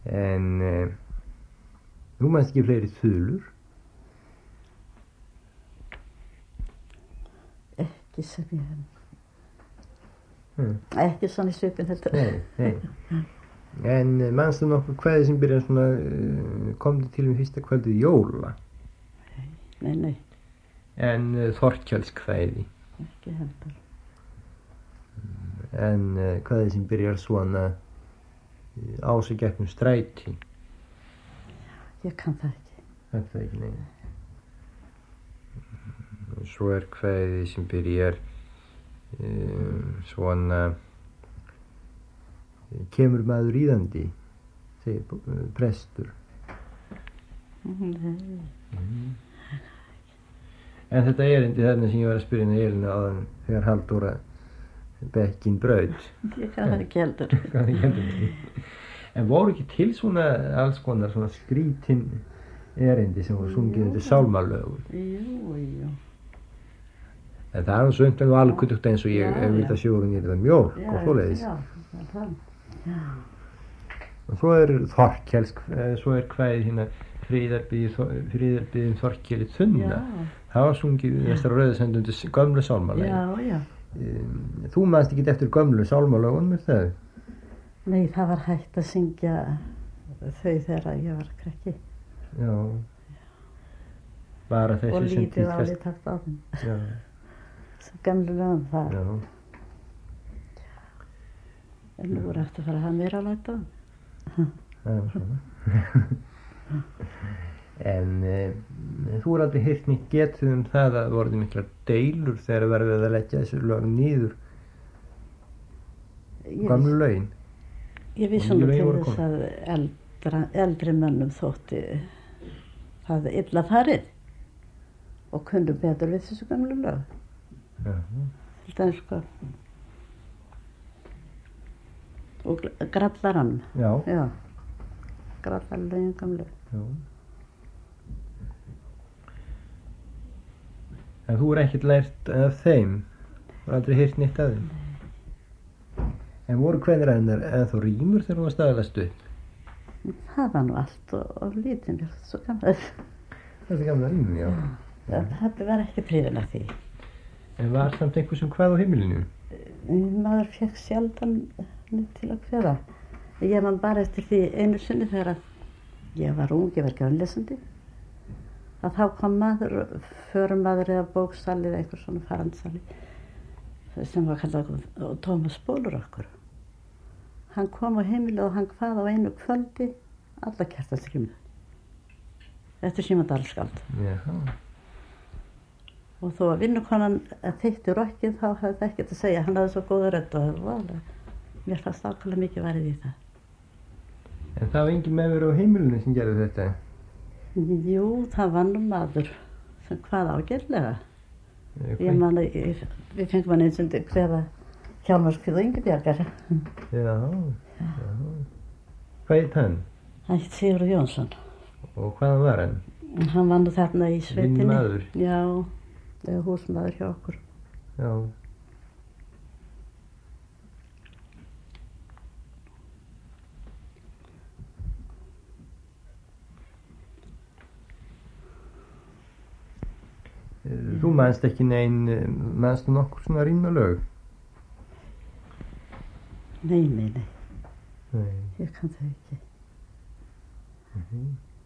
En þú manst ekki fleiri þulur? Ekki sem ég ekki svona í svipin heldur. Nei. En manstu nokkuð kvæði sem byrjar svona komdu til mig fyrsta kvöldið jóla? Nei. En Þorkellskvæði? Ekki heldur. En kvæði sem byrjar svona Ása gegnum stræti? Ég kann það ekki. Það ekki, nei. Svo kvæði sem byrjar svona kemur maður ríðandi, segir prestur. En þetta erindi þarna sem ég var að spyrja henni Elínu áðan þegar Halldóra bekkin braut. Ég kann það ekki heldur. En voru ekki til svona alls konar svona skrítin erindi sem voru sungið undir sálmalögur? Jú. En það er svo undan og alkunnugt eins og ég vita sjórun í þetta mjólk og svoleiðis. Já. Og svo svo kvæðið hérna Fríðarbiðin Þorkeli þunna. Það var sungið þessar rauðsend undir gömlu sálmalögin. Já. Þú manst ekki eftir gömlu sálmalögunum, er það? Nei, það var hægt að syngja þau þegar ég var krakki. Já. Bara þessi og sem lítið álítakt á þeim. Já. Svo gamlu lögum það. Já. En nú er eftir að fara að hafa meira lagt á. Það var svona. En þú er aldrei heyrt nýtt getið það að það voru miklar deilur þegar verið að leggja þessu lög niður. Gamlu lögin. Ég vissi nú til þess að eldri mönnum þótti það illa farið og kundu betur við þessu gamlu lög. Til dæmis sko. Og grallarann. Já. Grallarlögin gamlu. Já. En þú er ekkert lært af þeim? Þú er aldrei heyrt nýtt af þeim? En voru kveðnir ennþá rímur þegar þú varst aðalast upp? Það var nú allt og lítið mér svo gamla. Það er gamla rímur, já. Þetta var ekki hrifin af því. En var samt einhver sem kvað á heimilinu? Maður fekk sjaldan til að kveða. Ég man bara eftir því einu sinni þegar ég var ung, ég var grannlesandi. Að þá kom maður, förumaður eða bóksali eða eitthvað svona farandsali sem var kallað Tómas Bólur okkur. Hann kom á heimilið og hann kvað á einu kvöldi alla kertastrímu. Þetta er Símadalskáld. Jaha. Og þó að vinnukonan þeytti rokkið þá hafði það ekkert að segja. Hann hafði svo góða rödd og mér fannst ákveðlega mikið varið í það. En það var engin meðveru á heimilinu sem gerði þetta? Jú, það var nú maður sem kvað ágætlega. Ég man að við fengum hann eins og hvaða Hjálmarskvið og Ingibjargar. Já. Hvað heit hann? Hann heit Sigurður Jónsson. Og hvaðan var hann? Hann var nú þarna í sveitinni. Vinnmaður? Já, eða húsmaður hjá okkur. Já. Þú manst ekki manstu nokkur svona rímnalög? Nei. Nei. Ég kann það ekki.